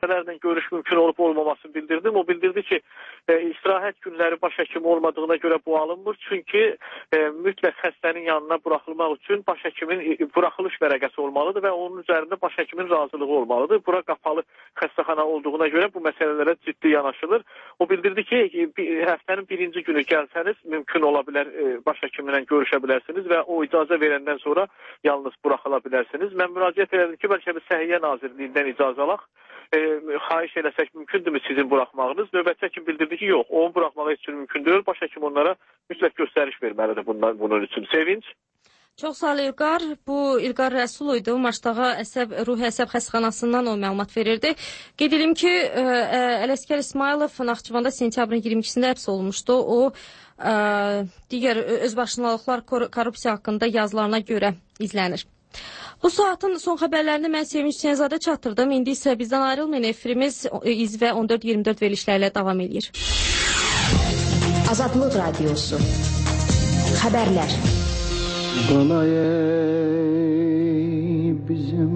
dəfələrlə görüş mümkün olub olmamasını bildirdim. O bildirdi ki, istirahət günləri başhəkimi olmadığına görə bu alınmır. Çünki mütləq xəstənin yanına buraxılmaq üçün başhekimin buraxılış vərəqəsi olmalıdır və onun üzərində başhekimin razılığı olmalıdır. Bura qapalı xəstəxana olduğuna görə bu məsələlərə ciddi yanaşılır. O bildirdi ki, həftənin birinci günü gəlsəniz mümkün ola bilər başhekiminlə görüşə bilərsiniz və o icazə verəndən sonra yalnız buraxıla bilərsiniz. Mən müraciət edirdim ki, bəlkə bir Səhiyyə Nazirliyindən icazə alaq. Xahiş eləsək mümkündürmü sizin buraxmağınız? Növbətçi həkim bildirdi ki, yox, onun buraxmağı üçün mümkün deyil. Başhekim onlara mütləq göstəriş verməlidir bunun üçün. Sevinç. Çox sağ ol İlqar. Bu İlqar Rəsul idi. Maçdağa Ruhi Əsəb xəstəxanasından o məlumat verirdi. Qeyd edim ki, Ələsgər İsmailov Naxçıvanda sentyabrın 22-sində həbs olunmuşdu. O digər özbaşınalıqlar korrupsiya haqqında yazılarına görə izlənir. Bu saatın son xəbərlərini mən Sevinç Senzadə çatdırdım. İndi isə bizdən ayrılmayın. Efirimiz İzvə 14-24 verilişlərlə davam edir. Azadlıq Radiosu. Xəbərlər. Qalay bizim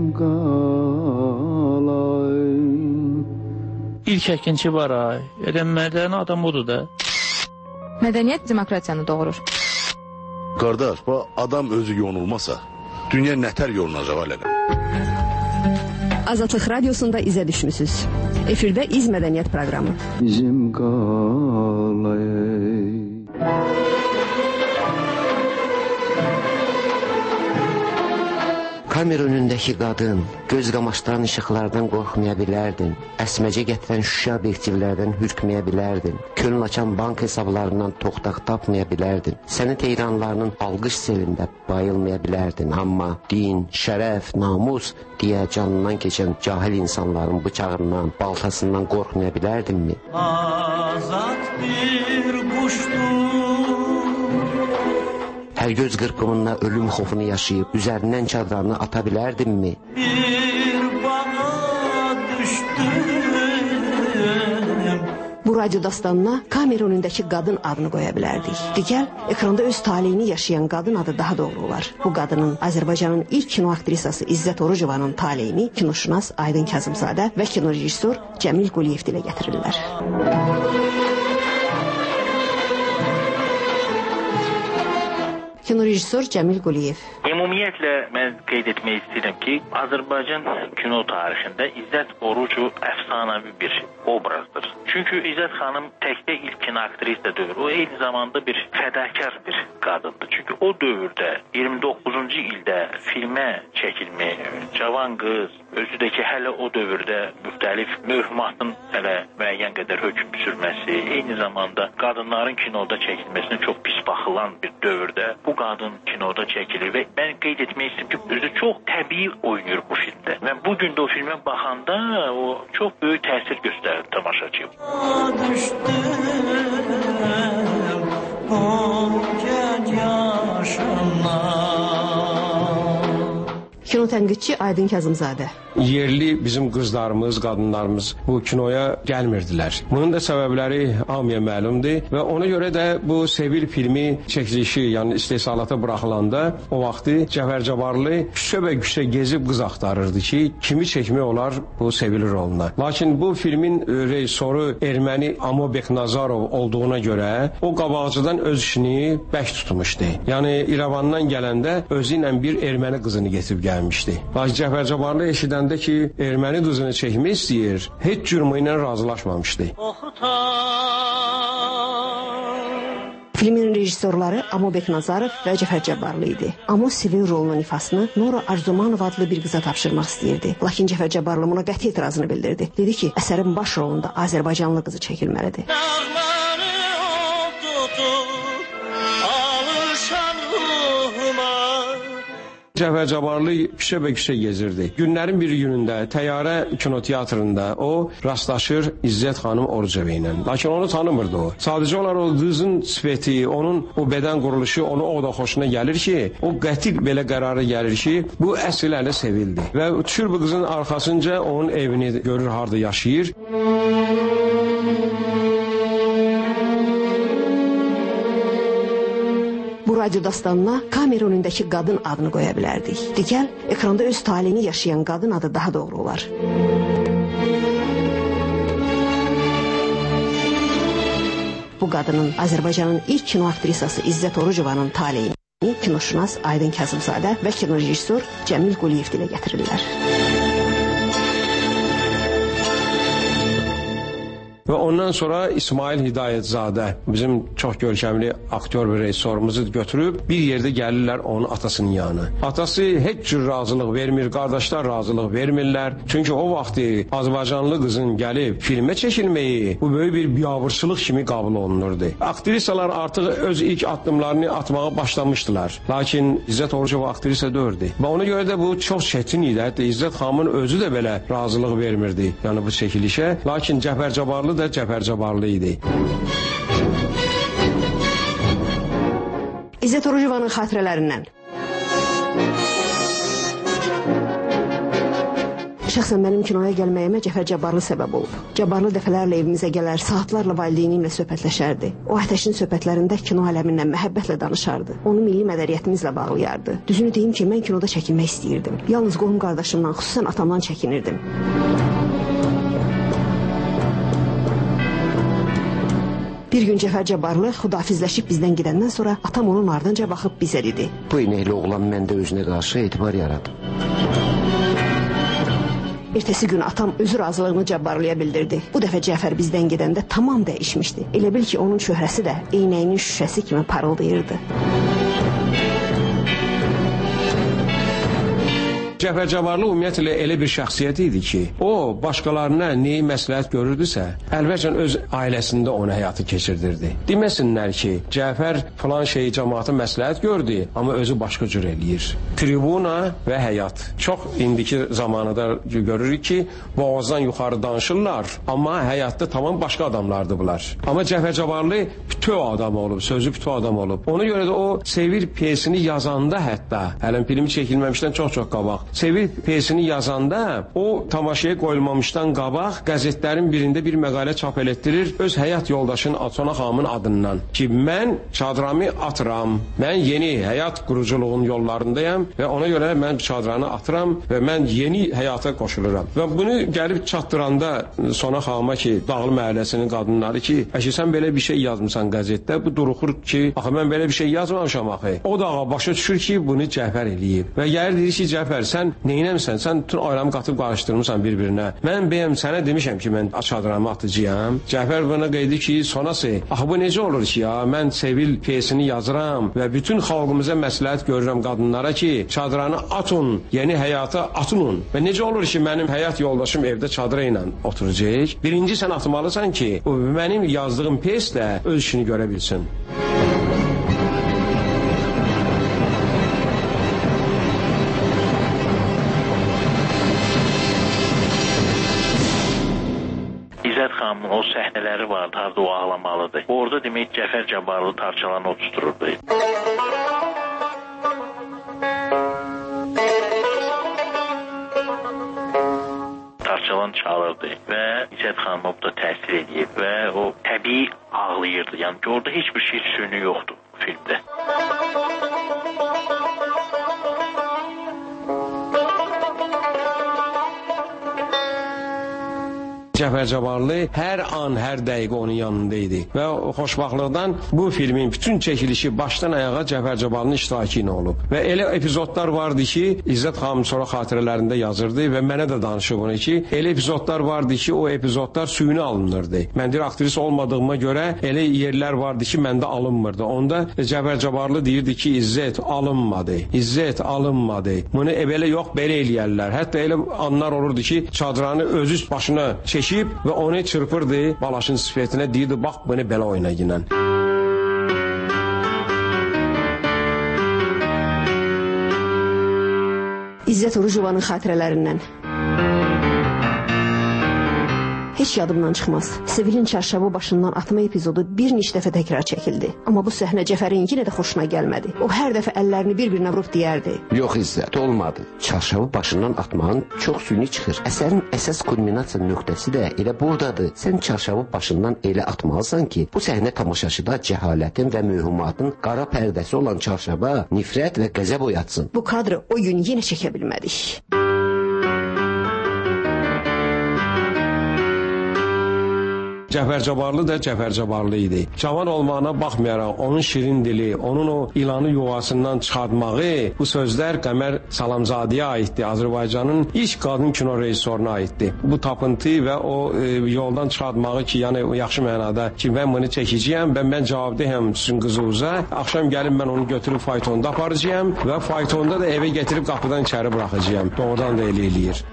qalay. İlk əkinçi var ay. Mədəni adam odur da. Mədəniyyət demokratiyanı doğurur. Qardaş, bu adam özü yonulmasa, dünya nətər yolunacaq aləqə? Azadlıq Radiosunda izə düşmüsünüz. Efirdə İz Mədəniyyət proqramı. Bizim qalay. Kamera önündəki qadın, göz qamaşdıran işıqlardan qorxmaya bilərdin. Əsməcə gətirən şüşə obyektivlərdən hürkməyə bilərdin. Könül açan bank hesablarından toxtaq tapmaya bilərdin. Səni heyranlarının alqış selində bayılmaya bilərdin. Amma din, şərəf, namus deyə canından keçən cahil insanların bıçağından, baltasından qorxmaya bilərdinmi? Azad bir quşdur. Hər göz qırpımında ölüm xofunu yaşayıb, üzərindən çadranı ata bilərdinmi? Bir bağa düşdüm. Bu radyo dastanına kamera önündəki qadın adını qoya bilərdik. Digər, ekranda öz taleyini yaşayan qadın adı daha doğru olar. Bu qadının Azərbaycanın ilk kino aktrisası İzzət Orucovanın taleyini kinoşünas Aydın Kazımzadə və kinorejissor Cəmil Quliyev dilə gətirirlər. Kinorejissor Cəmil Quliyev. Ümumiyyətlə mən qeyd etmək istəyirəm ki, Azərbaycan kino tarixində İzzət Orucu əfsanəvi bir obrazdır. Çünki İzzət xanım təkcə ilk kino aktrisa deyil, o eyni zamanda bir fədakar bir qadındır. Çünki o dövrdə 29-cu ildə filmə çəkilmək, cavan qız, özü də ki hələ o dövrdə müxtəlif mövhumatın hələ müəyyən qədər hökm sürməsi, eyni zamanda qadınların kinoda çəkilməsinə çox pis baxılan bir dövrdə bu qadın kinoda çəkilir və mən qeyd etmək istəyirəm ki, özü çox təbii oynayır bu filmdə. Və bugün də o filmə baxanda o çox böyük təsir göstərir tamaşaçıya. Kino tənqidçi Aydın Kazımzadə. Yerli bizim qızlarımız, qadınlarımız bu kinoya gəlmirdilər. Bunun da səbəbləri hamıya məlumdur və ona görə də bu Sevil filmi çəkilişi, yəni istehsalata buraxılanda o vaxtı Cəfər Cabbarlı küçə və küçə gezib qız axtarırdı ki, kimi çəkmək olar bu Sevil roluna. Lakin bu filmin rejissoru erməni Amo Beknazarov olduğuna görə o qabaqcadan öz işini bək tutmuşdu. Yəni İrəvandan gələndə özü ilə bir erməni qızını getirib gəlmişdi. Lakin Cəfər Cabbarlı eşidən ki, erməni qızını çəkmək istəyir, heç cürmü ilə razılaşmamışdı. Filmin rejissorları Amo Beknazarov və Cəfər Cabbarlı idi. Amo Sevil rolunun ifasını Nora Arzumanov adlı bir qıza tapşırmaq istəyirdi. Lakin Cəfər Cabbarlı buna qəti etirazını bildirdi. Dedi ki, əsərin baş rolunda Azərbaycanlı qızı çəkilməlidir. Cəfər Cabbarlı küçə və küçə gezirdi. Günlərin bir günündə Təyyarə kinoteatrında o rastlaşır İzzət xanım Orucova ilə. Lakin onu tanımırdı o. Sadəcə olaraq o qızın sifəti, onun o bədən quruluşu onu o da xoşuna gəlir ki, o qəti belə qərara gəlir ki, bu əsl əli Sevildi. Və düşür bu qızın arxasınca onun evini görür, harda yaşayır. Bu radyo dastanına kamera önündəki qadın adını qoya bilərdik. Digər, ekranda öz taleyini yaşayan qadın adı daha doğru olar. bu qadının Azərbaycanın ilk kino aktrisası İzzət Orucovanın taleyini kinoşünas Aydın Kazımzadə və kinorejissor Cəmil Quliyev dilə gətirirlər. Və ondan sonra İsmail Hidayətzadə, bizim çox görkəmli aktyor və rejissorumuzu götürüb bir yerdə gəlirlər onun atasının yanına. Atası heç cür razılıq vermir, qardaşlar razılıq vermirlər. Çünki o vaxtı Azərbaycanlı qızın gəlib filmə çəkilməyi bu böyük bir biabırçılıq kimi qəbul olunurdu. Aktrisalar artıq öz ilk addımlarını atmağa başlamışdılar. Lakin İzzət Orucova aktrisa deyildi. Və ona görə də bu çox çətin idi. Hətta İzzət xanımın özü də belə razılıq vermirdi. Yəni bu çəkilişə. Lakin Cəfər Cabbarlı da Cəfər Cabbarlı idi. İzzət Orucovanın xatirələrindən. Şəxsən mənim kinoya gəlməyimə Cəfər Cabbarlı səbəb olub. Cabbarlı dəfələrlə evimizə gələr, saatlarla valideynimlə söhbətləşərdi. O Ateşin söhbətlərində kino aləmindən məhəbbətlə danışardı. Onu milli mədəniyyətimizlə bağlayardı. Düzünü deyim ki, mən kinoda çəkinmək istəyirdim. Yalnız qohum qardaşımdan, xüsusən atamdan çəkinirdim. Bir gün Cəfər Cabbarlı xudafizləşib bizdən gedəndən sonra atam onun ardınca baxıb bizə dedi. Bu inəkli oğlan məndə özünə qarşı etibar yaradı. Ertəsi gün atam özü razılığını Cabbarlıya bildirdi. Bu dəfə Cəfər bizdən gedəndə tamam dəyişmişdi. Elə bil ki, onun çöhrəsi də eynəyinin şüşəsi kimi parıldayırdı. Cəfər Cabbarlı ümumiyyətlə elə bir şəxsiyyət idi ki, o başqalarına neyi məsləhət görürdüsə, əlbəttən öz ailəsində onu həyatı keçirdirdi. Deməsinlər ki, Cəfər falan şeyi cəmaata məsləhət gördü, amma özü başqa cür eləyir. Tribuna və həyat. Çox indiki zamanında görürük ki, boğazdan yuxarı danışırlar, amma həyatda tamam başqa adamlardır bunlar. Amma Cəfər Cabbarlı bütöv adam olub, sözü bütöv adam olub. Ona görə də o Sevil piyesini yazanda hətta, hələn filmi çəkilməmişdən çox-çox qabaq, Sevil piyesini yazanda o tamaşaya qoyulmamışdan qabaq qəzetlərin birində bir məqalə çap elətdirir öz həyat yoldaşının Atona xanımın adından ki, mən çadramı atıram, mən yeni həyat quruculuğun yollarındayam və ona görə mən çadranı atıram və mən yeni həyata qoşuluram. Və bunu gəlib çatdıranda Sona xanıma ki, Dağlı məhəlləsinin qadınları ki, əşi sən belə bir şey yazmısan qəzetdə, bu duruxur ki, axı mən belə bir şey yazmamışam axı. O da başa düşür ki, bunu Cəfər eləyib və gəlir deyir ki, Cəfər, sən neynəmsən? Sən bütün ayramı qatıb qarışdırmısan bir-birinə. Mən bəyəm sənə demişəm ki, mən çadranımı atıcıyam. Cəfər bana qeydi ki, sonası, axı bu necə olur ki ya? Mən Sevil piyesini yazıram və bütün xalqımıza məsləhət görürəm qadınlara ki, çadranı atın, yeni həyata atın. Və necə olur ki, mənim həyat yoldaşım evdə çadıra ilə oturacaq? Birinci sən atmalısan ki, mənim yazdığım piyes də öz işini görə bilsin. xanımın o səhnələri vardı, harada o ağlamalıdır. Orada demək Cəfər Cabbarlı tarçalanı oturtururdu. Tarçalan çalırdı və İzzət xanıma bu da təsir edib və o təbii ağlayırdı. Yəni ki, orada heç bir şey süni yoxdur filmdə. Cəfər Cabbarlı hər an, hər dəqiqə onun yanında idi. Və xoşbaxtlıqdan bu filmin bütün çəkilişi başdan ayağa Cəfər Cabbarlının iştirakı ilə olub. Və elə epizodlar vardı ki, İzzət xanım sonra xatirələrində yazırdı və mənə də danışıb onu ki, elə epizodlar vardı ki, o epizodlar suyunu alınırdı. Mən deyir, aktris olmadığıma görə elə yerlər vardı ki, məndə alınmırdı. Onda Cəfər Cabbarlı deyirdi ki, İzzət alınmadı, İzzət alınmadı. Bunu belə yox, belə eləyərlər. Hətta elə anlar olurdu ki, çadranı özü başına çəkib və onu çırpırdı balaşın sifətinə, deyirdi, bax, bunu belə oynayın. İzzət Orucovanın xatirələrindən. Heç yadımdan çıxmaz. Sevilin çarşavı başından atma epizodu bir neçə dəfə təkrar çəkildi. Amma bu səhnə Cəfərin yenə də xoşuna gəlmədi. O hər dəfə əllərini bir-birinə vurub deyərdi. Yox İzzət, olmadı. Çarşavı başından atmağın çox süni çıxır. Əsərin əsas kulminasiya nöqtəsi də elə buradadır. Sən çarşavı başından elə atmalısan ki, bu səhnə tamaşaçıda cəhalətin və möhumatın qara pərdəsi olan çarşava nifrət və qəzəb oyatsın. Bu kadrı o gün yenə çəkə bilmədik. Cəfər Cabbarlı da Cəfər Cabbarlı idi. Cavan olmağına baxmayaraq onun şirin dili, onun o ilanı yuvasından çıxartmağı, bu sözlər Qəmər Salamzadəyə aiddir. Azərbaycanın ilk qadın kino rejissoruna aiddir. Bu tapıntı və o yoldan çıxartmağı ki, yəni yaxşı mənada ki, mən bunu çəkəcəyəm və mən cavabdehəm sizin qızınıza. Axşam gəlib mən onu götürüb faytonda aparacağam və faytonda da evə gətirib qapıdan içəri buraxacağam. Doğrudan da elə eləyir.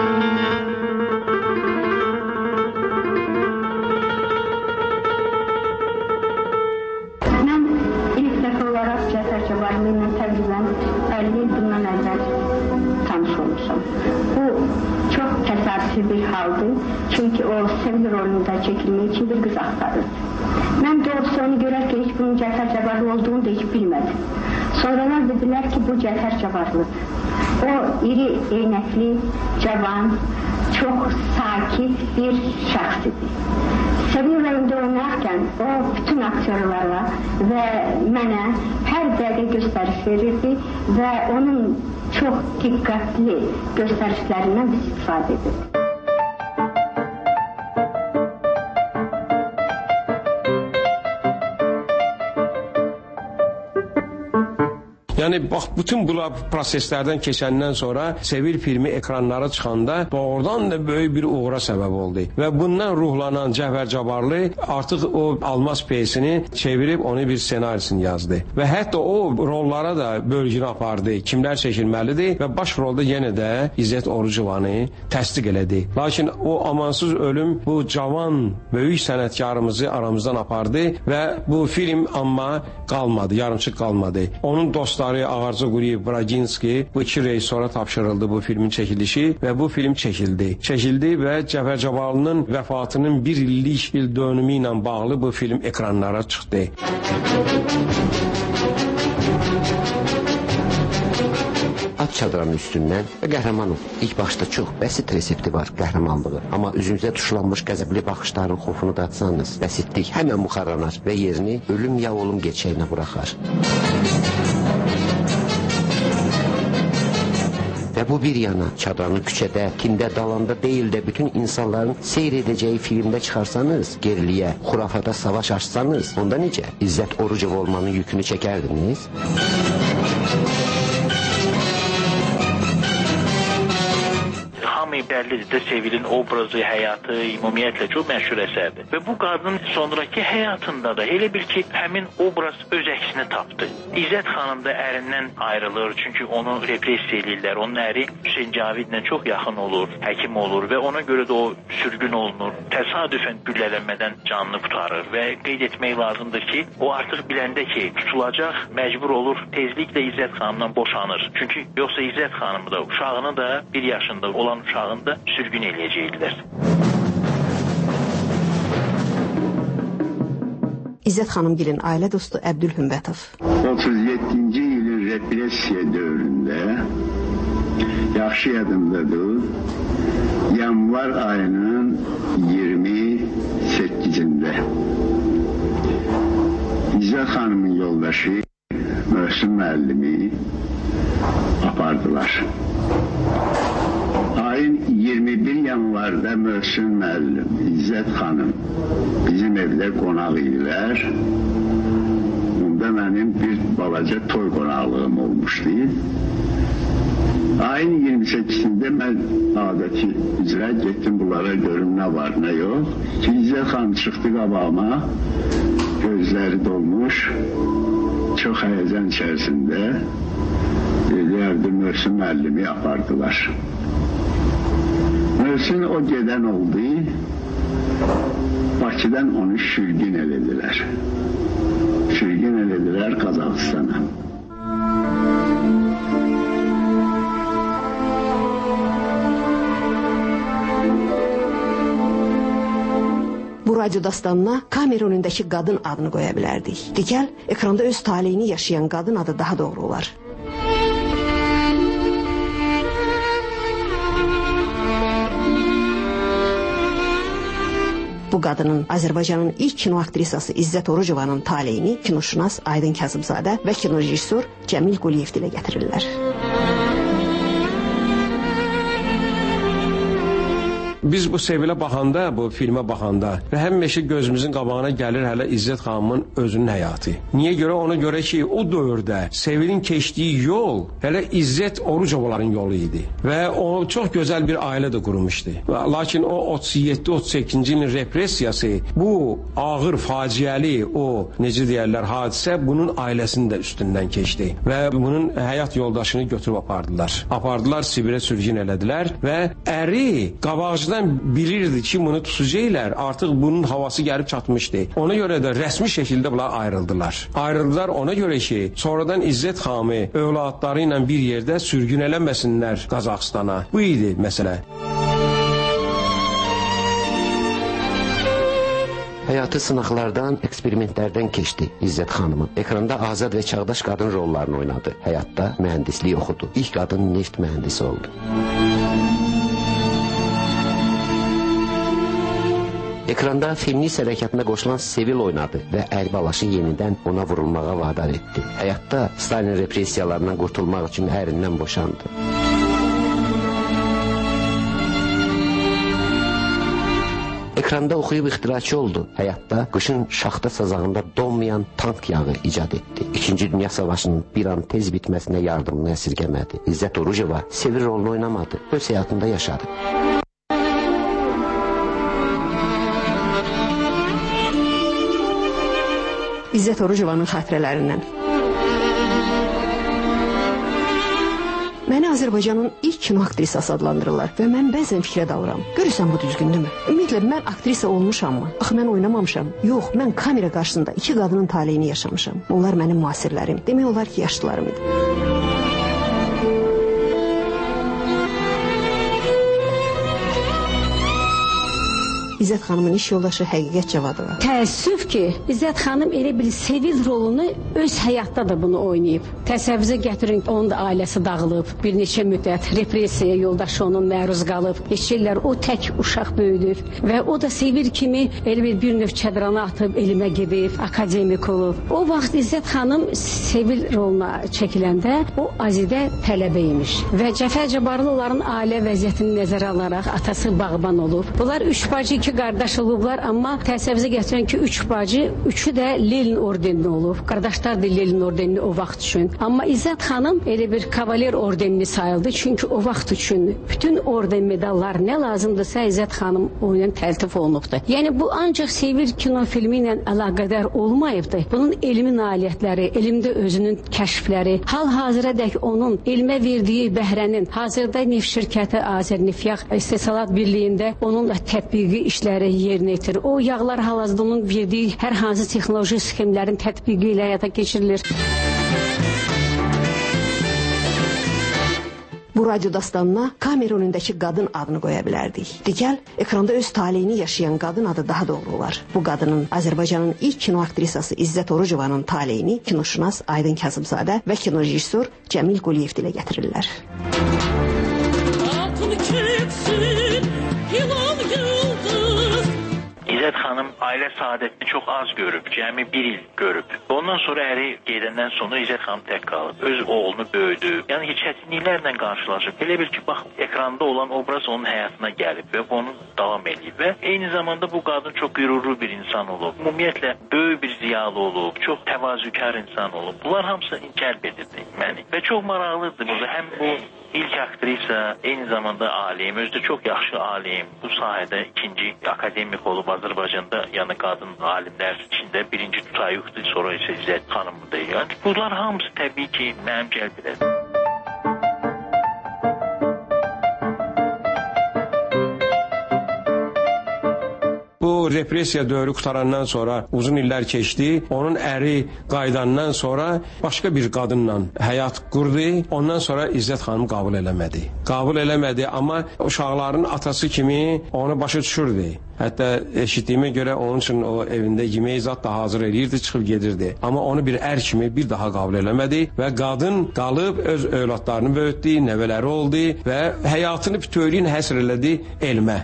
Mən ilk dəfə olaraq Cəfər Cabbarlı ilə təqribən 50 il bundan əvvəl tanış olmuşam. Bu çox təsadüfi bir haldır. Çünki o Sevil rolunda çəkilmək üçün bir qız axtarırdı. Mən doğrusu onu görərkən heç bunun Cəfər Cabbarlı olduğunu da heç bilmədim. Sonralar dedilər ki, bu Cəfər Cabbarlıdır. O iri, eynəkli, cavan, çox sakit bir şəxs idi. Sevil rolunda oynarkən o bütün aktyorlara və mənə hər dəqiqə göstəriş verirdi və onun çox diqqətli göstərişlərindən biz istifadə edirdik. Yəni bax bütün bu proseslərdən keçəndən sonra Sevil filmi ekranlara çıxanda doğrudan da böyük bir uğura səbəb oldu. Və bundan ruhlanan Cəfər Cabbarlı artıq o Almaz pyesini çevirib onu bir ssenarisini yazdı. Və hətta o rollara da bölgünü apardı. Kimlər çəkilməlidir və baş rolda yenə də İzzət Orucovanı təsdiq elədi. Lakin o amansız ölüm bu cavan böyük sənətkarımızı aramızdan apardı və bu film amma qalmadı, yarımçıq qalmadı. Onun dostları Ağarca Quliyev, Braginski bu iki rejissora tapşırıldı bu filmin çəkilişi və bu film çəkildi. Çəkildi və Cəfər Cabbarlının vəfatının bir illik il dönümü ilə bağlı bu film ekranlara çıxdı. At çadranın üstündən və qəhrəmanım. İlk başda çox bəsit resepti var qəhrəmanlığı. Amma üzünüzə tuşlanmış qəzəbli baxışların xofunu da atsanız, bəsitlik həmən buxarlanar və yerini ölüm ya olum geçəyinə buraxar. Və bu bir yana çadranı küçədə, tində, dalanda deyil də bütün insanların seyr edəcəyi filmdə çıxarsanız, geriliyə, xurafata savaş açsanız, onda necə? İzzət Orucov olmanın yükünü çəkərdiniz? Bəllidir də Sevilin obrazı, həyatı, ümumiyyətlə çox məşhur əsərdir. Və bu qadın sonraki həyatında da elə bil ki, həmin obraz öz əksini tapdı. İzzət xanım da ərindən ayrılır, çünki onu repressiya edirlər. Onun əri Hüseyn Cavidlə çox yaxın olur, həkim olur və ona görə də o sürgün olunur. Təsadüfən güllələnmədən canını qurtarır və qeyd etmək lazımdır ki, o artıq biləndə ki, tutulacaq, məcbur olur, tezliklə İzzət xanımdan boşanır. Çünki yoxsa İzzət xanımı da, uşağını da 1 yaşında olan uşağını da sürgün eləyəcəkdilər. İzzət xanımgilin ailə dostu Əbdülhümbətov. 37-ci ilin repressiya dövründə yaxşı yadımdadır. Yanvar ayının 28-də İzzət xanımın yoldaşı Möhsün müəllimi apardılar. Ayın 21 yanvarda Möhsün müəllim, İzzət xanım bizim evdə qonaq idilər. Bunda mənim bir balaca toy qonaqlığım olmuşdu. Ayın 28-də mən adəti üzrə getdim bunlara görüm nə var, nə yox. Ki İzzət xanım çıxdı qabağıma, gözləri dolmuş, çox həyəcan içərisində deyərdi Möhsün müəllimi apardılar. Möhsün o gedən oldu, Bakıdan onu sürgün elədilər. Sürgün elədilər Qazaxıstana. Bu radyo dastanına kamera önündəki qadın adını qoya bilərdik. Digər, ekranda öz taleyini yaşayan qadın adı daha doğru olar. Bu qadının Azərbaycanın ilk kino aktrisası İzzət Orucovanın taleyini kinoşünas Aydın Kazımzadə və kinorejissor Cəmil Quliyev dilə gətirirlər. biz bu Sevilə baxanda, bu filmə baxanda həmişə gözümüzün qabağına gəlir hələ İzzət xanımın özünün həyatı. Niyə görə? Ona görə ki, o dövrdə Sevilin keçdiyi yol hələ İzzət Orucovaların yolu idi və o çox gözəl bir ailə də qurmuşdu. Lakin o 37-38-ci ilin repressiyası, bu ağır, faciəli, o necə deyərlər, hadisə bunun ailəsinin də üstündən keçdi və bunun həyat yoldaşını götürüb apardılar, Sibirə sürgün elədilər və əri qabaqcıdan bilirdi ki, bunu tutacaqlar, artıq bunun havası gəlib çatmışdı. Ona görə də rəsmi şəkildə bunlar ayrıldılar ona görə ki, sonradan İzzət xanımı övladları ilə bir yerdə sürgün eləməsinlər Qazaxstana. Bu idi məsələ. Həyatı sınaqlardan, eksperimentlərdən keçdi İzzət xanımın. Ekranda azad və çağdaş qadın rollarını oynadı. Həyatda mühəndislik oxudu. İlk qadın neft mühəndisi oldu. Ekranda feminist hərəkatına qoşulan Sevil oynadı və Əlibalaşı yenidən ona vurulmağa vadar etdi. Həyatda Stalin repressiyalarından qurtulmaq üçün ərindən boşandı. Ekranda oxuyub ixtiraçı oldu. Həyatda qışın şaxta sazağında donmayan tank yağı icad etdi. İkinci Dünya Savaşının bir an tez bitməsinə yardımını əsirgəmədi. İzzət Orucova Sevil rolunu oynamadı, öz həyatında yaşadı. İzzət Orucovanın xatirələrindən. Məni Azərbaycanın ilk kino aktrisası adlandırırlar və mən bəzən fikrə dalıram. Görürsən bu düzgündürmü? Ümumiyyətlə mən aktrisa olmuşammı? Axı mən oynamamışam. Yox, mən kamera qarşısında iki qadının taleyini yaşamışam. Onlar mənim müasirlərim. Demək olar ki, yaşlılarım idi. İzzət xanımın iş yoldaşı Həqiqət Cavadova. Təəssüf ki, İzzət xanım elə bir Sevil rolunu öz həyatda da bunu oynayıb. Təsəvvürə gətirin, onun da ailəsi dağılıb, bir neçə müddət repressiyaya yoldaşı onun məruz qalıb. Neçə illər o tək uşaq böyüdür və o da Sevil kimi elə bir növ çədrana atıb elmə gedib, akademik olub. O vaxt İzzət xanım Sevil roluna çəkiləndə o Azidə tələbə imiş və Cəfər Cabbarlı onların ailə vəziyyətini nəzərə alaraq atası bağban olub. Bunlar üç bacı, iki qardaş olublar, amma təsəvvürə gətirən ki, üç bacı, üçü də Lenin ordenli olub. Qardaşlar da Lenin ordenli o vaxt üçün. Amma İzzət xanım elə bir kavaler ordenli sayıldı, çünki o vaxt üçün bütün orden medallar nə lazımdırsa İzzət xanım oyunun təltif olunubdur. Yəni bu ancaq Sevil kino filmi ilə əlaqədar olmayıbdır. Bunun elmi nailiyyətləri, elmdə özünün kəşfləri, hal-hazıradək onun elmə verdiyi bəhrənin, hazırda neft şirkəti Azərnefyaq İstehsalat Birliyində onunla tətbiqi işləri yerinə yetirir. O yağlar hal-hazırda onun verdiyi hər hansı texnoloji sxemlərin tətbiqi ilə həyata keçirilir. Bu radyo dastanına kamera önündəki qadın adını qoya bilərdik. Digəl, ekranda öz taleyini yaşayan qadın adı daha doğru olar. Bu qadının Azərbaycanın ilk kino aktrisası İzzət Orucovanın taleyini kinoşünas Aydın Kazımzadə və kinorejissor Cəmil Quliyev dilə gətirirlər. İzzət xanım ailə saadətini çox az görüb, cəmi bir il görüb. Ondan sonra əri gedəndən sonra İzzət xanım tək qalıb, öz oğlunu böyüdü. Yəni ki, çətinliklərlə qarşılaşıb. Elə bil ki, bax, ekranda olan obraz onun həyatına gəlib və onu davam edib. Və eyni zamanda bu qadın çox qürurlu bir insan olub. Ümumiyyətlə, böyük bir ziyalı olub, çox təvazükar insan olub. Bunlar hamısı cəlb edirdi məni. Və çox maraqlıdır burada. Həm bu İlk aktrisa, eyni zamanda alim, özü də çox yaxşı alim. Bu sahədə ikinci akademik olub Azərbaycanda, yəni qadın alimlər içində birinci Tutayuqdur, sonra isə İzzət xanımdır. Yəni bunlar hamısı təbii ki, mənim cəlb edir. Bu repressiya dövrü qutarandan sonra uzun illər keçdi. Onun əri qayıdandan sonra başqa bir qadınla həyat qurdu. Ondan sonra İzzət xanım qəbul eləmədi. Qəbul eləmədi, amma uşaqların atası kimi onu başa düşürdü. Hətta eşitdiyimə görə onun üçün o evində yemək zat da hazır eləyirdi, çıxıb gedirdi. Amma onu bir ər kimi bir daha qəbul eləmədi və qadın qalıb öz övladlarını böyütdü, nəvələri oldu və həyatını bütövlüyünə həsr elədi elmə.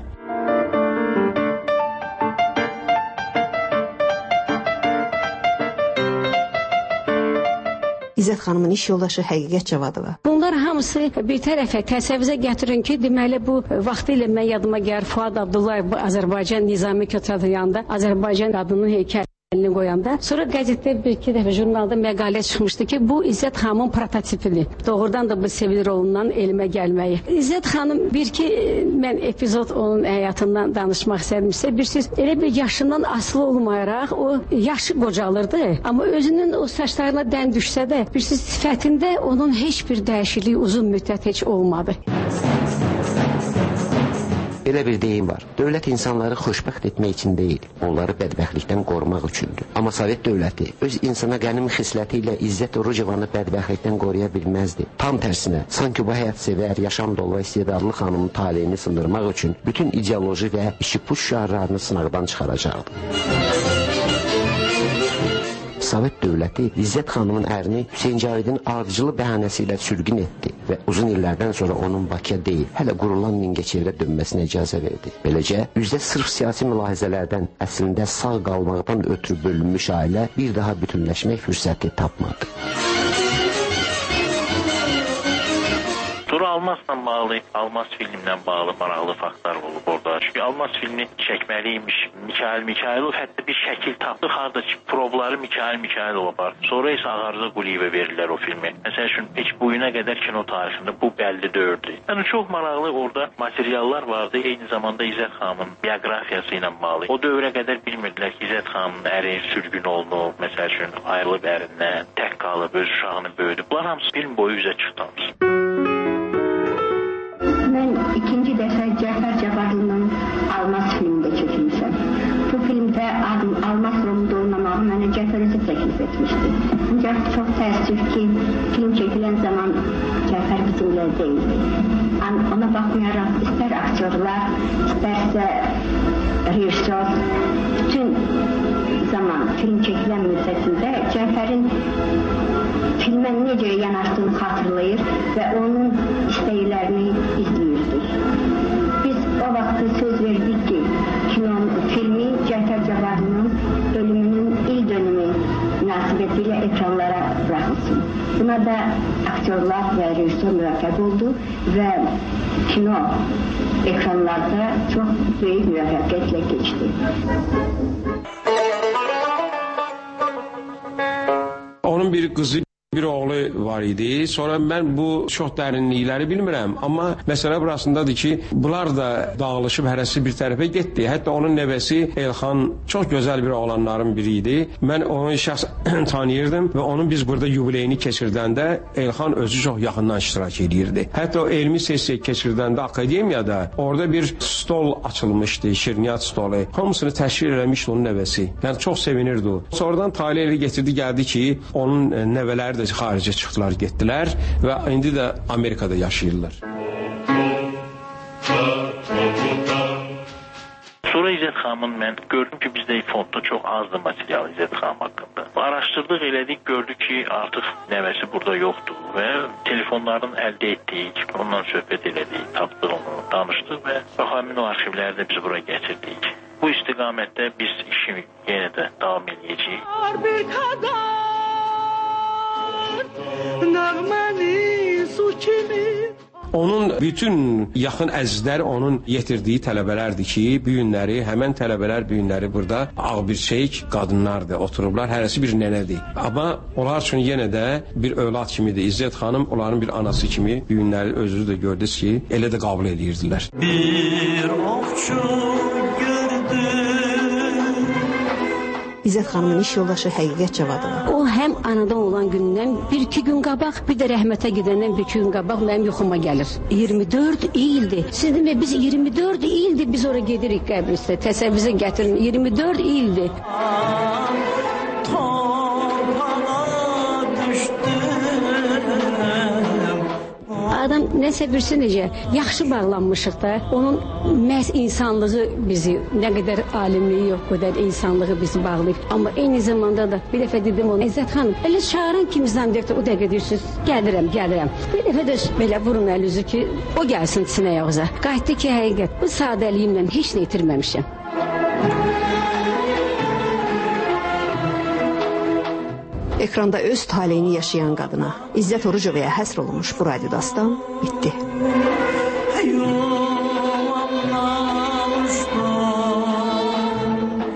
İzzət xanımın iş yoldaşı Həqiqət Cavadova. Bunlar hamı hamısı bir tərəfə təsəvvürə gətirin ki, deməli bu vaxtilə mən yadıma gəlir Fuad Abdullayev bu Azərbaycan Nizami Köçadıyanında Azərbaycan qadının heykəlini qoyanda, sonra qəzetdə bir-iki dəfə jurnalda məqalə çıxmışdı ki, bu İzzət xanımın prototipidir. Doğrudan da bu Sevil rolundan elmə gəlməyi. İzzət xanım bir-iki mən epizod onun həyatından danışmaq istədimsə, bilirsiniz, elə bir yaşından asılı olmayaraq o yaşı qocalırdı, amma özünün o saçlarına dən düşsə də, bilirsiniz, sifətində onun heç bir dəyişikliyi uzun müddət heç olmadı. Elə bir deyim var. Dövlət insanları xoşbəxt etmək üçün deyil, onları bədbəxtlikdən qorumaq üçündür. Amma Sovet dövləti öz insana qənim xisləti ilə İzzət Orucovanı bədbəxtlikdən qoruya bilməzdi. Tam tərsinə, sanki bu həyatsevər, yaşam dolu və istedadlı xanımın taleyini sındırmaq üçün bütün ideoloji və işi-puş şüarlarını sınaqdan çıxaracaqdı. Sovet dövləti İzzət xanımın ərini Hüseyn Cavidin ardıcılı bəhanəsi ilə sürgün etdi və uzun illərdən sonra onun Bakıya deyil, hələ qurulan Mingəçevirə dönməsinə icazə verdi. Beləcə, üzdə sırf siyasi mülahizələrdən əslində sağ qalmaqdan ötürü bölünmüş ailə bir daha bütünləşmək fürsəti tapmadı. Sonra Almasla bağlı, Almas filmlə bağlı maraqlı faktlar olub orada. Çünki Almas filmi çəkməliymiş. Mikhailov hətta bir şəkil tapdı. Harada ki, probları Mikhailov var. Sonra isə Ağarza Quliyevə verirlər o filmi. Məsəl üçün, heç bugünə qədər kino tarixində bu bəlli deyildi. Yəni, çox maraqlı orada materiallar vardı. Eyni zamanda İzzət xanımın bioqrafiyası ilə bağlı. O dövrə qədər bilmirdilər ki, İzzət xanımın əri sürgün olunub. Məsəl üçün, ayrılıb ərindən, tək qalıb, öz uşağını böyüdü. Bunlar hamısı film boyu üzə çıxdı. Mən ikinci dəfə Cəfər Cabbarlının Almas filmində çəkilmişəm. Bu filmdə Almas rolunda oynamağı mənə Cəfər özü təklif etmişdi. Ancaq çox təəssüf ki, film çəkilən zaman Cəfər bizimlə deyildi. Ona baxmayaraq istər aktyorlar, istərsə rejissor, bütün zaman film çəkilən müddətində Cəfərin filmə necə yanaşdığını xatırlayır və onun istəklərini izləyirdik. Biz o vaxtı söz verdik ki, filmi Cəfər Cabbarlının ölümünün il dönümü münasibətilə ekranlara buraxılsın. Buna da aktyorlar və rejissor müvəffəq oldu və kino ekranlarda çox böyük müvəffəqiyyətlə keçdi. Onun bir qızı, bir oğlu var idi. Sonra mən bu çox dərinlikləri bilmirəm. Amma məsələ burasındadır ki, bunlar da dağılışıb hərəsi bir tərəfə getdi. Hətta onun nəvəsi Elxan çox gözəl bir oğlanların biri idi. Mən onu şəxs tanıyırdım və onun biz burada yubileyini keçirdəndə Elxan özü çox yaxından iştirak edirdi. Hətta o elmi sessiya keçirdəndə akademiyada orada bir stol açılmışdı, şirniyyat stolu. Hamısını təşkil eləmişdi onun nəvəsi. Yəni çox sevinirdi o. Sonradan tale elə getirdi, gəldi ki, onun nəvələri də xaricə çıxdılar, getdilər və indi də Amerikada yaşayırlar. Sonra İzzət xanımın mən gördüm ki, bizdə fondda çox azdır material İzzət xanım haqqında. Araşdırdıq, elədik, gördük ki, artıq nəvəsi burada yoxdur və telefonlardan əldə etdik, ondan söhbət elədik, tapdıq onu, danışdıq və həmin o arxivləri də biz bura gətirdik. Bu istiqamətdə biz işi yenə də davam edəcəyik. Onun bütün yaxın əzizlər onun yetirdiyi tələbələrdir ki, bu günləri, həmən tələbələr bu günləri burada ağbirçək qadınlardır, oturublar, hərəsi bir nənədir. Amma onlar üçün yenə də bir övlad kimidir. İzzət xanım onların bir anası kimi bu günləri özünüz də gördünüz ki, elə də qəbul edirdilər. Bir ovçu İzzət xanımın iş yoldaşı Həqiqət Cavadıva. O həm anadan olan gündən bir-iki gün qabaq, bir də rəhmətə gedəndən bir-iki gün qabaq mənim yuxuma gəlir. 24 ildir. Siz demə, biz 24 ildir biz ora gedirik qəbristə. Təsəvvürə gətirin, 24 ildir. Adam nəsə birisi necə yaxşı bağlanmışıq da, onun məhz insanlığı bizi, nə qədər alimliyi yox, qədər insanlığı bizi bağlayıb. Amma eyni zamanda da bir dəfə dedim ona, İzzət xanım, elə çağıran kimi zannediyorsa, o dəqiqə deyirsiniz, gəlirəm. Bir dəfə də belə vurun əlüzü ki, o gəlsin sinə yağıza. Qayıtdı ki, həqiqət, bu sadəliyimlə heç nə itirməmişəm. Ekranda öz taleyini yaşayan qadına İzzət Orucovaya həsr olunmuş bu radio dastan bitdi.